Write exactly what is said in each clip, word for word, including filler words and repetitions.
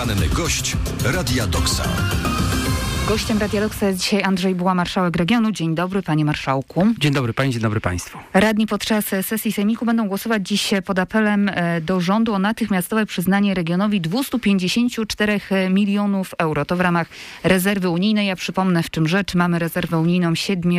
Poranny gość Radia Doksa. Gościem Radia Doksa jest dzisiaj Andrzej Buła, marszałek regionu. Dzień dobry, panie marszałku. Dzień dobry pani, dzień dobry państwu. Radni podczas sesji sejmiku będą głosować dziś pod apelem do rządu o natychmiastowe przyznanie regionowi dwieście pięćdziesiąt cztery milionów euro. To w ramach rezerwy unijnej. Ja przypomnę, w czym rzecz. Mamy rezerwę unijną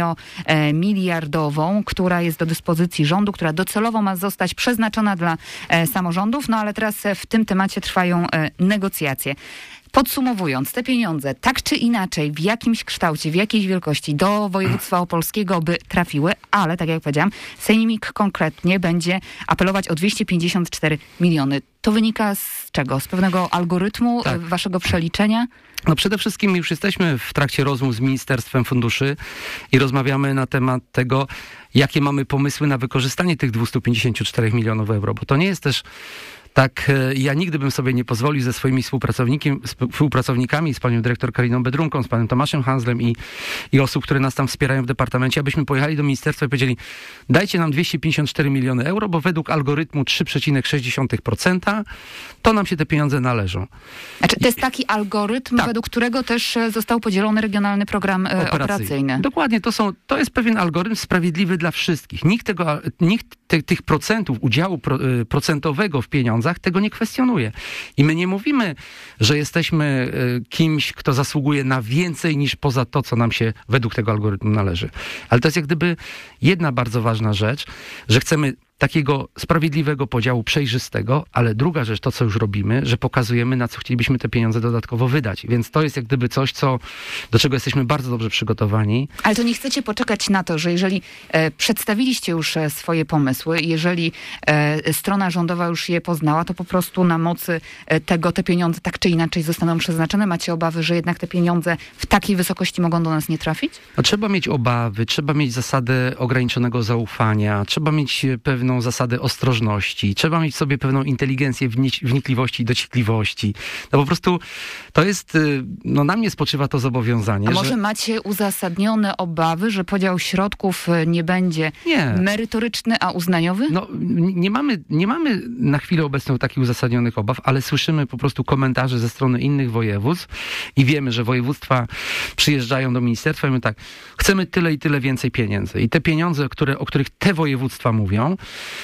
siedmiomiliardową, która jest do dyspozycji rządu, która docelowo ma zostać przeznaczona dla samorządów. No ale teraz w tym temacie trwają negocjacje. Podsumowując, te pieniądze tak czy inaczej, w jakimś kształcie, w jakiejś wielkości do województwa opolskiego by trafiły, ale tak jak powiedziałam, sejmik konkretnie będzie apelować o dwieście pięćdziesiąt cztery miliony. To wynika z czego? Z pewnego algorytmu, tak, waszego przeliczenia? No przede wszystkim już jesteśmy w trakcie rozmów z Ministerstwem Funduszy i rozmawiamy na temat tego, jakie mamy pomysły na wykorzystanie tych dwieście pięćdziesiąt cztery milionów euro, bo to nie jest też tak, ja nigdy bym sobie nie pozwolił ze swoimi współpracownikami, z panią dyrektor Kariną Bedrunką, z panem Tomaszem Hanzlem i, i osób, które nas tam wspierają w departamencie, abyśmy pojechali do ministerstwa i powiedzieli, dajcie nam dwieście pięćdziesiąt cztery miliony euro, bo według algorytmu trzy przecinek sześć procent to nam się te pieniądze należą. Znaczy, to jest taki algorytm, tak, według którego też został podzielony regionalny program operacyjny. operacyjny. Dokładnie, to, są, to jest pewien algorytm sprawiedliwy dla wszystkich. Nikt, tego, nikt te, tych procentów, udziału pro, procentowego w pieniądzach tego nie kwestionuje. I my nie mówimy, że jesteśmy kimś, kto zasługuje na więcej niż poza to, co nam się według tego algorytmu należy. Ale to jest jak gdyby jedna bardzo ważna rzecz, że chcemy takiego sprawiedliwego podziału, przejrzystego, ale druga rzecz, to co już robimy, że pokazujemy, na co chcielibyśmy te pieniądze dodatkowo wydać. Więc to jest jak gdyby coś, co, do czego jesteśmy bardzo dobrze przygotowani. Ale to nie chcecie poczekać na to, że jeżeli e, przedstawiliście już e, swoje pomysły, jeżeli e, strona rządowa już je poznała, to po prostu na mocy e, tego te pieniądze tak czy inaczej zostaną przeznaczone? Macie obawy, że jednak te pieniądze w takiej wysokości mogą do nas nie trafić? No, trzeba mieć obawy, trzeba mieć zasadę ograniczonego zaufania, trzeba mieć pewne zasadę ostrożności, trzeba mieć w sobie pewną inteligencję, wnikliwości i dociekliwości. No po prostu to jest, no na mnie spoczywa to zobowiązanie. A może że... macie uzasadnione obawy, że podział środków nie będzie nie. merytoryczny, a uznaniowy? No nie mamy, nie mamy na chwilę obecną takich uzasadnionych obaw, ale słyszymy po prostu komentarze ze strony innych województw i wiemy, że województwa przyjeżdżają do ministerstwa i mówią tak, chcemy tyle i tyle więcej pieniędzy. I te pieniądze, które, o których te województwa mówią,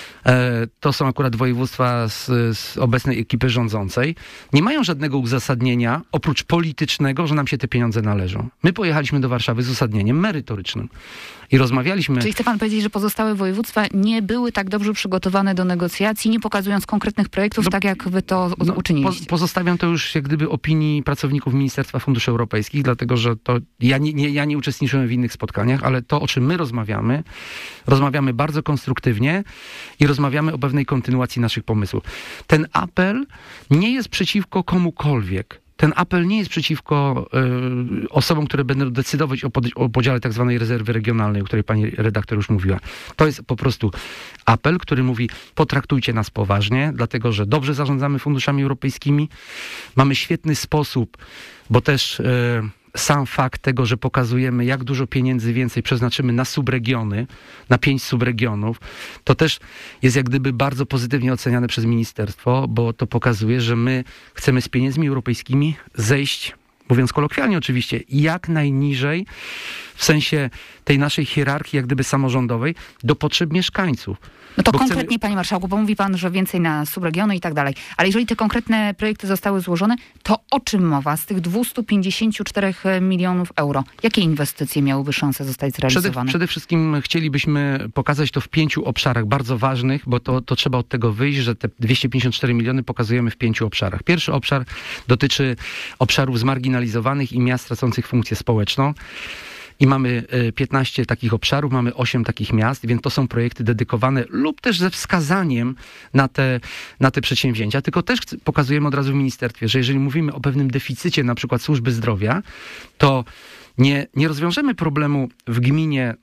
to są akurat województwa z, z obecnej ekipy rządzącej, nie mają żadnego uzasadnienia, oprócz politycznego, że nam się te pieniądze należą. My pojechaliśmy do Warszawy z uzasadnieniem merytorycznym i rozmawialiśmy... Czyli chce pan powiedzieć, że pozostałe województwa nie były tak dobrze przygotowane do negocjacji, nie pokazując konkretnych projektów, no, tak jak wy to no, uczyniliście? Po, pozostawiam to już jak gdyby opinii pracowników Ministerstwa Funduszy Europejskich, dlatego że to ja nie, nie, ja nie uczestniczyłem w innych spotkaniach, ale to, o czym my rozmawiamy, rozmawiamy bardzo konstruktywnie i rozmawiamy o pewnej kontynuacji naszych pomysłów. Ten apel nie jest przeciwko komukolwiek. Ten apel nie jest przeciwko y, osobom, które będą decydować o, pod, o podziale tak zwanej rezerwy regionalnej, o której pani redaktor już mówiła. To jest po prostu apel, który mówi, potraktujcie nas poważnie, dlatego że dobrze zarządzamy funduszami europejskimi. Mamy świetny sposób, bo też... Y, sam fakt tego, że pokazujemy, jak dużo pieniędzy więcej przeznaczymy na subregiony, na pięć subregionów, to też jest jak gdyby bardzo pozytywnie oceniane przez ministerstwo, bo to pokazuje, że my chcemy z pieniędzmi europejskimi zejść, mówiąc kolokwialnie oczywiście, jak najniżej w sensie tej naszej hierarchii, jak gdyby samorządowej, do potrzeb mieszkańców. No to bo konkretnie, chcemy... panie marszałku, bo mówi pan, że więcej na subregiony i tak dalej. Ale jeżeli te konkretne projekty zostały złożone, to o czym mowa z tych dwieście pięćdziesiąt cztery milionów euro? Jakie inwestycje miałyby szansę zostać zrealizowane? Przede, przede wszystkim chcielibyśmy pokazać to w pięciu obszarach bardzo ważnych, bo to, to trzeba od tego wyjść, że te dwieście pięćdziesiąt cztery miliony pokazujemy w pięciu obszarach. Pierwszy obszar dotyczy obszarów zmarginalizowanych i miast tracących funkcję społeczną. I mamy piętnaście takich obszarów, mamy osiem takich miast, więc to są projekty dedykowane lub też ze wskazaniem na te, na te przedsięwzięcia. Tylko też pokazujemy od razu w ministerstwie, że jeżeli mówimy o pewnym deficycie na przykład służby zdrowia, to nie, nie rozwiążemy problemu w gminie,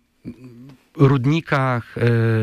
Rudnikach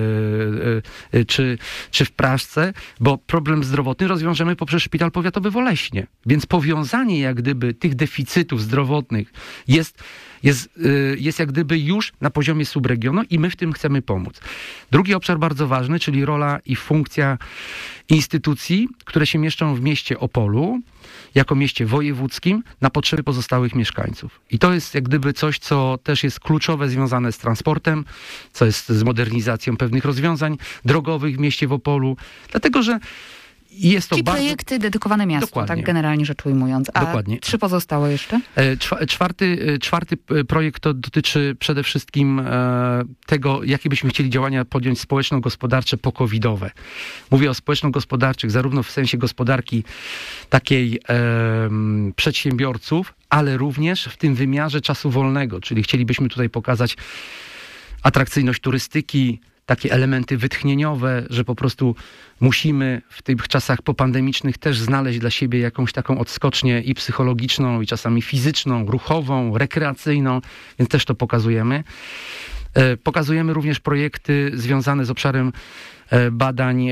yy, yy, czy, czy w Praszce, bo problem zdrowotny rozwiążemy poprzez Szpital Powiatowy w Oleśnie. Więc powiązanie jak gdyby tych deficytów zdrowotnych jest, jest, yy, jest jak gdyby już na poziomie subregionu i my w tym chcemy pomóc. Drugi obszar bardzo ważny, czyli rola i funkcja instytucji, które się mieszczą w mieście Opolu, jako mieście wojewódzkim na potrzeby pozostałych mieszkańców. I to jest jak gdyby coś, co też jest kluczowe, związane z transportem, co jest z modernizacją pewnych rozwiązań drogowych w mieście w Opolu, dlatego że jest to Czyli bardzo... projekty dedykowane miastu, Dokładnie. tak generalnie rzecz ujmując. A Dokładnie. trzy pozostałe jeszcze? Czwarty, czwarty projekt to dotyczy przede wszystkim tego, jakie byśmy chcieli działania podjąć społeczno-gospodarcze po-covidowe. Mówię o społeczno-gospodarczych zarówno w sensie gospodarki takiej um, przedsiębiorców, ale również w tym wymiarze czasu wolnego, czyli chcielibyśmy tutaj pokazać atrakcyjność turystyki, takie elementy wytchnieniowe, że po prostu musimy w tych czasach popandemicznych też znaleźć dla siebie jakąś taką odskocznię i psychologiczną, i czasami fizyczną, ruchową, rekreacyjną, więc też to pokazujemy. Pokazujemy również projekty związane z obszarem badań,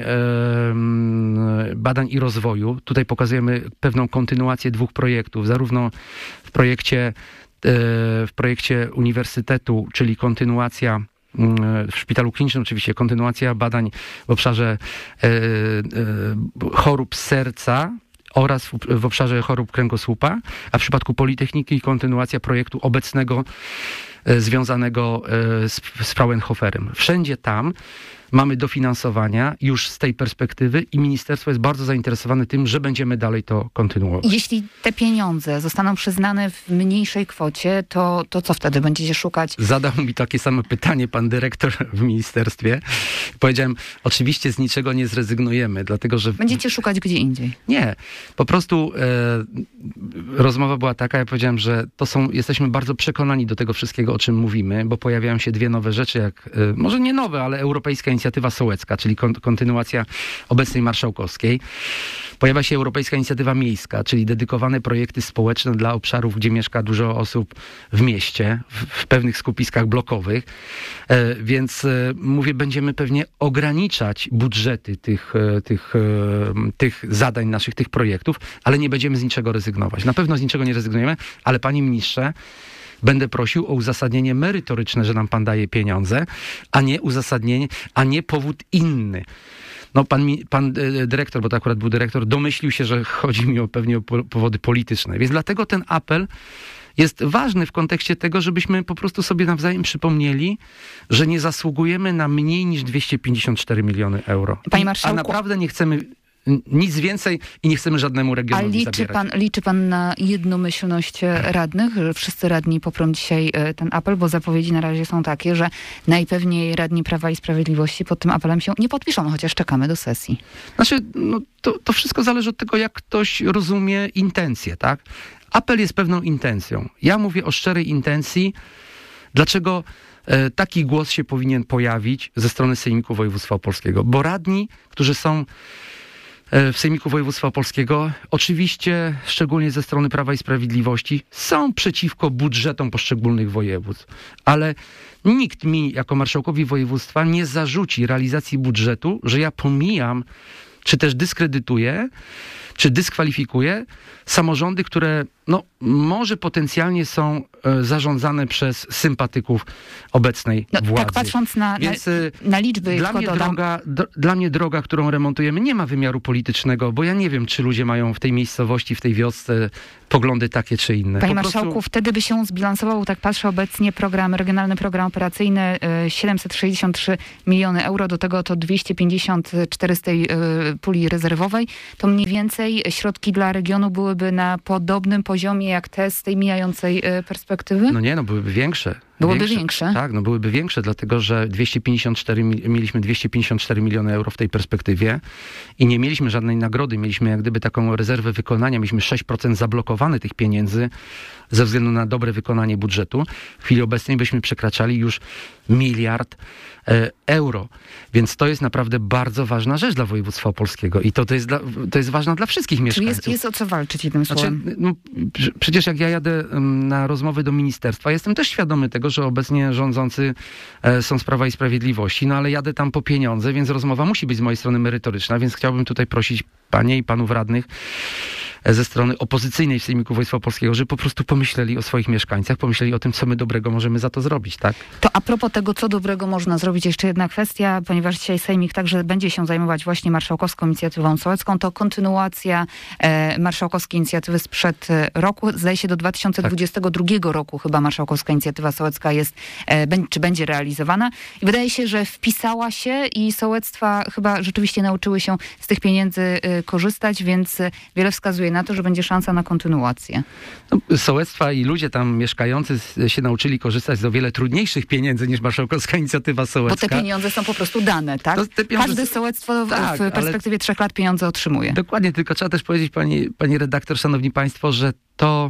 badań i rozwoju. Tutaj pokazujemy pewną kontynuację dwóch projektów, zarówno w projekcie, w projekcie uniwersytetu, czyli kontynuacja w szpitalu klinicznym oczywiście, kontynuacja badań w obszarze e, e, chorób serca oraz w, w obszarze chorób kręgosłupa, a w przypadku Politechniki kontynuacja projektu obecnego e, związanego e, z, z Fraunhoferem. Wszędzie tam mamy dofinansowania już z tej perspektywy i ministerstwo jest bardzo zainteresowane tym, że będziemy dalej to kontynuować. Jeśli te pieniądze zostaną przyznane w mniejszej kwocie, to, to co wtedy będziecie szukać? Zadał mi takie samo pytanie pan dyrektor w ministerstwie. Powiedziałem, oczywiście z niczego nie zrezygnujemy, dlatego że... Będziecie szukać gdzie indziej? Nie. Po prostu e, rozmowa była taka, ja powiedziałem, że to są, jesteśmy bardzo przekonani do tego wszystkiego, o czym mówimy, bo pojawiają się dwie nowe rzeczy, jak, e, może nie nowe, ale europejska inicjatywa sołecka, czyli kon, kontynuacja obecnej marszałkowskiej. Pojawia się Europejska Inicjatywa Miejska, czyli dedykowane projekty społeczne dla obszarów, gdzie mieszka dużo osób w mieście, w, w pewnych skupiskach blokowych. E, więc e, mówię, będziemy pewnie ograniczać budżety tych, e, tych, e, tych zadań naszych, tych projektów, ale nie będziemy z niczego rezygnować. Na pewno z niczego nie rezygnujemy, ale panie ministrze, będę prosił o uzasadnienie merytoryczne, że nam pan daje pieniądze, a nie uzasadnienie, a nie powód inny. No pan, pan dyrektor, bo to akurat był dyrektor, domyślił się, że chodzi mi o pewnie o powody polityczne. Więc dlatego ten apel jest ważny w kontekście tego, żebyśmy po prostu sobie nawzajem przypomnieli, że nie zasługujemy na mniej niż dwieście pięćdziesiąt cztery miliony euro. Panie marszałku, a naprawdę nie chcemy nic więcej i nie chcemy żadnemu regionowi A liczy zabierać. pan, liczy pan na jednomyślność radnych, że wszyscy radni poprą dzisiaj ten apel, bo zapowiedzi na razie są takie, że najpewniej radni Prawa i Sprawiedliwości pod tym apelem się nie podpiszą, chociaż czekamy do sesji. Znaczy, no to, to wszystko zależy od tego, jak ktoś rozumie intencje, tak? Apel jest pewną intencją. Ja mówię o szczerej intencji. Dlaczego e, taki głos się powinien pojawić ze strony Sejmiku Województwa Opolskiego? Bo radni, którzy są w Sejmiku Województwa Opolskiego, oczywiście, szczególnie ze strony Prawa i Sprawiedliwości, są przeciwko budżetom poszczególnych województw. Ale nikt mi, jako marszałkowi województwa, nie zarzuci realizacji budżetu, że ja pomijam, czy też dyskredytuję, czy dyskwalifikuję samorządy, które no, może potencjalnie są e, zarządzane przez sympatyków obecnej no, władzy. Tak patrząc na, Więc, na, na liczby... Dla mnie, droga, d- dla mnie droga, którą remontujemy, nie ma wymiaru politycznego, bo ja nie wiem, czy ludzie mają w tej miejscowości, w tej wiosce poglądy takie czy inne. Panie po marszałku, prostu... wtedy by się zbilansował, tak patrzę obecnie, program, regionalny program operacyjny y, siedemset sześćdziesiąt trzy miliony euro, do tego to dwieście pięćdziesiąt cztery z tej y, puli rezerwowej, to mniej więcej środki dla regionu byłyby na podobnym poziomie jak te z tej mijającej y, perspektywy? No nie, no byłyby większe. Byłyby większe. większe? Tak, no byłyby większe, dlatego że dwieście pięćdziesiąt cztery, mieliśmy dwieście pięćdziesiąt cztery miliony euro w tej perspektywie i nie mieliśmy żadnej nagrody, mieliśmy jak gdyby taką rezerwę wykonania, mieliśmy sześć procent zablokowane tych pieniędzy ze względu na dobre wykonanie budżetu. W chwili obecnej byśmy przekraczali już miliard e, euro, więc to jest naprawdę bardzo ważna rzecz dla województwa opolskiego i to, to, jest, dla, to jest ważne dla wszystkich mieszkańców. Czyli jest, jest o co walczyć jednym Znaczy, słowem. no, przecież jak ja jadę na rozmowy do ministerstwa, jestem też świadomy tego, że obecnie rządzący e, są z Prawa i Sprawiedliwości, no ale jadę tam po pieniądze, więc rozmowa musi być z mojej strony merytoryczna, więc chciałbym tutaj prosić panie i panów radnych, ze strony opozycyjnej w Sejmiku Województwa Opolskiego, że po prostu pomyśleli o swoich mieszkańcach, pomyśleli o tym, co my dobrego możemy za to zrobić, tak? To a propos tego, co dobrego można zrobić, jeszcze jedna kwestia, ponieważ dzisiaj Sejmik także będzie się zajmować właśnie marszałkowską inicjatywą sołecką, to kontynuacja e, marszałkowskiej inicjatywy sprzed roku. Zdaje się do dwa tysiące dwudziestego drugiego tak. roku chyba marszałkowska inicjatywa sołecka jest, e, b- czy będzie realizowana. I wydaje się, że wpisała się i sołectwa chyba rzeczywiście nauczyły się z tych pieniędzy e, korzystać, więc wiele wskazuje na to, że będzie szansa na kontynuację. No, sołectwa i ludzie tam mieszkający się nauczyli korzystać z o wiele trudniejszych pieniędzy niż marszałkowska inicjatywa sołecka. Bo te pieniądze są po prostu dane, tak? Pieniądze... Każde sołectwo tak, w perspektywie ale... trzech lat pieniądze otrzymuje. Dokładnie, tylko trzeba też powiedzieć, pani, pani redaktor, szanowni państwo, że to,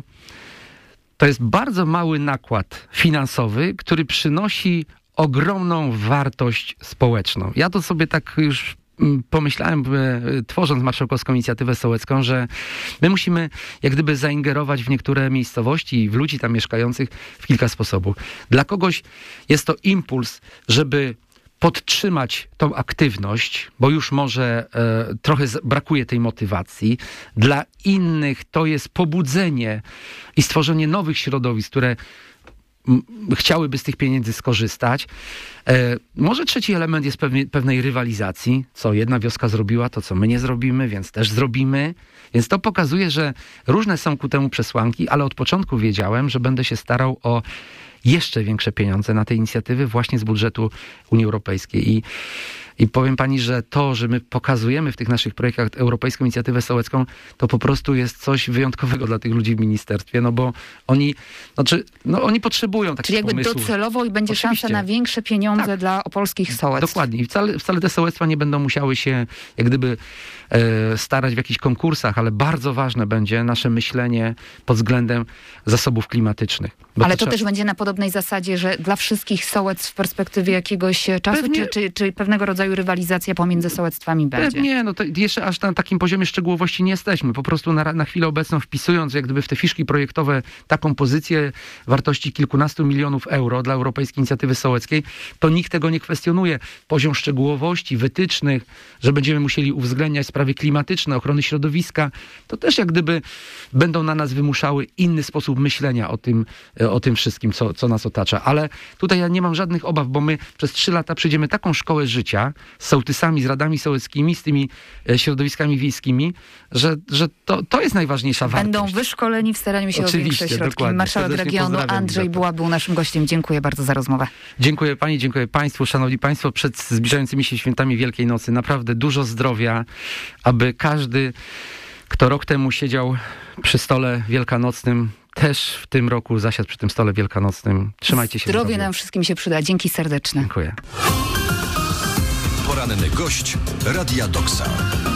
to jest bardzo mały nakład finansowy, który przynosi ogromną wartość społeczną. Ja to sobie tak już pomyślałem, tworząc marszałkowską inicjatywę sołecką, że my musimy jak gdyby zaingerować w niektóre miejscowości i w ludzi tam mieszkających w kilka sposobów. Dla kogoś jest to impuls, żeby podtrzymać tą aktywność, bo już może e, trochę z, brakuje tej motywacji. Dla innych to jest pobudzenie i stworzenie nowych środowisk, które m, chciałyby z tych pieniędzy skorzystać. E, może trzeci element jest pewnie, pewnej rywalizacji, co jedna wioska zrobiła, to co my nie zrobimy, więc też zrobimy. Więc to pokazuje, że różne są ku temu przesłanki, ale od początku wiedziałem, że będę się starał o jeszcze większe pieniądze na te inicjatywy właśnie z budżetu Unii Europejskiej. I, i powiem pani, że to, że my pokazujemy w tych naszych projektach Europejską Inicjatywę Sołecką, to po prostu jest coś wyjątkowego dla tych ludzi w ministerstwie, no bo oni, znaczy, no oni potrzebują takich Czyli jakby pomysłów. docelowo i będzie Oczywiście. szansa na większe pieniądze tak. dla opolskich sołectw. Dokładnie. I wcale, wcale te sołectwa nie będą musiały się jak gdyby e, starać w jakichś konkursach, ale bardzo ważne będzie nasze myślenie pod względem zasobów klimatycznych. Ale to, to trzeba... też będzie na podobnej zasadzie, że dla wszystkich sołectw w perspektywie jakiegoś czasu, Pewnie... czy, czy, czy pewnego rodzaju rywalizacja pomiędzy sołectwami będzie? Nie, no to jeszcze aż na takim poziomie szczegółowości nie jesteśmy. Po prostu na, na chwilę obecną wpisując jak gdyby w te fiszki projektowe taką pozycję wartości kilkunastu milionów euro dla Europejskiej Inicjatywy Sołeckiej, to nikt tego nie kwestionuje. Poziom szczegółowości, wytycznych, że będziemy musieli uwzględniać sprawy klimatyczne, ochrony środowiska, to też jak gdyby będą na nas wymuszały inny sposób myślenia o tym, o tym wszystkim, co, co nas otacza. Ale tutaj ja nie mam żadnych obaw, bo my przez trzy lata przejdziemy taką szkołę życia z sołtysami, z radami sołeckimi, z tymi e, środowiskami wiejskimi, że, że to, to jest najważniejsza wartość. Będą wyszkoleni w staraniu się Oczywiście, o większe środki. Dokładnie. Marszałek Serdecznie regionu Andrzej Buła był naszym gościem. Dziękuję bardzo za rozmowę. Dziękuję pani, dziękuję państwu. Szanowni państwo, przed zbliżającymi się świętami Wielkiej Nocy naprawdę dużo zdrowia, aby każdy, kto rok temu siedział przy stole wielkanocnym, też w tym roku zasiadł przy tym stole wielkanocnym. Trzymajcie się. Zdrowie nam wszystkim się przyda. Dzięki serdeczne. Dziękuję. Poranny gość Radia Doksa.